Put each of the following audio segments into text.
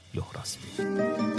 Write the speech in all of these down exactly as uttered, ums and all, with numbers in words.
لهراسبی.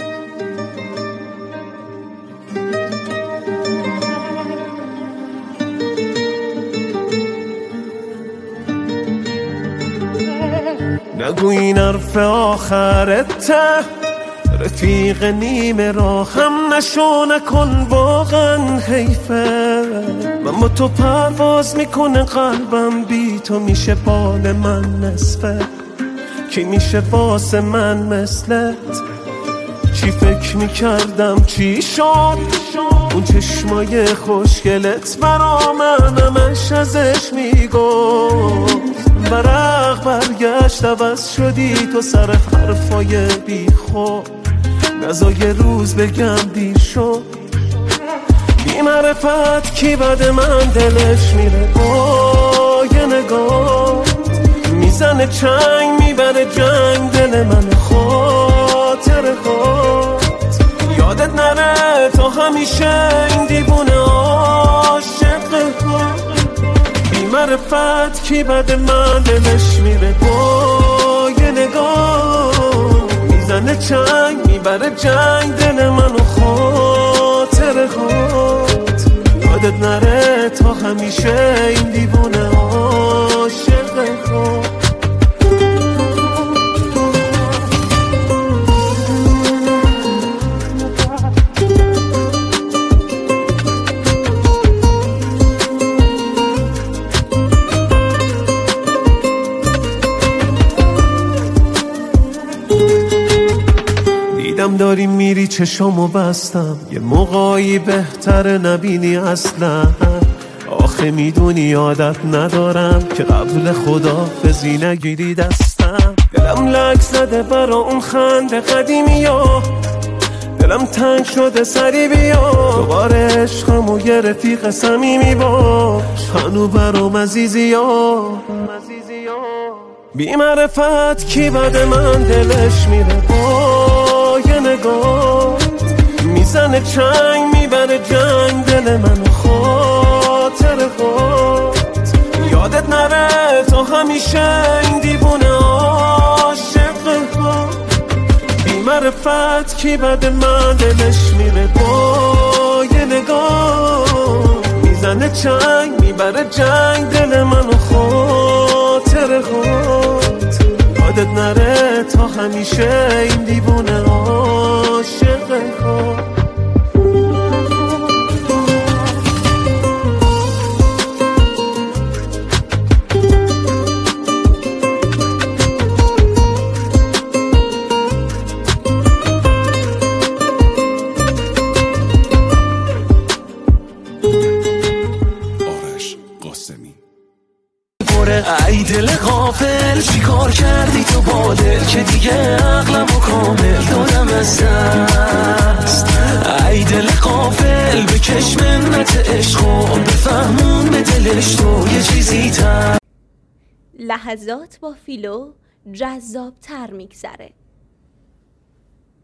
نگو این حرف آخرته، رفیق نیمه راه هم نشو، نکن واقعا حیفه. من با تو پرواز میکنه قلبم، بی تو میشه بال من نصفه. کی میشه واسه من مثلت؟ چی فکر میکردم چی شد؟ اون چشمای خوشگلت برا من همش ازش میگفت. برق برگشت عوض شدی تو سر حرفای بی خود. نزا یه روز بگم دیر شد. بی معرفت کی بد من دلش میره با یه نگاه. میزنه چنگ میبره جنگ دل من خاطر خود. یادت نره تا همیشه این دیوونه عاشق خود. بی معرفت کی بد من دلش میره با یه نگاه. میزنه چنگ میبره جنگ دل من و خاطر خود. یادت نره تا همیشه این دیوونه عاشق خود. دیدم داری میری چشامو بستم، یه موقعی بهتره نبینی اصلا. آخه میدونی عادت ندارم که قبل خداحافظی نگیری دستم. دلم لک زده برا اون خنده قدیمی ها، دلم تنگ شده سری بیا. دوباره عشقم و یه رفیق صمیمی باش، هنو برام عزیزی ها. بی معرفت کی بد من دلش میره با یه نگاه. میزنه چنگ میبره جنگ دل من خاطر خود. یادت نره تا همیشه این دیوونه عاشق خود. بی معرفت کی بد من دلش میره با یه نگاه. میزنه چنگ میبره جنگ دل من خاطر خود. یادت نره تا همیشه این دیوونه عاشق خود. ای دل غافل چی کار کردی تو با دل که دیگه عقلمو کامل دادم از دست. ای دل غافل بکش منت عشق و بفهمون به دلش تو یه چیزی تر. لحظات با فیلو جذاب تر میگذره.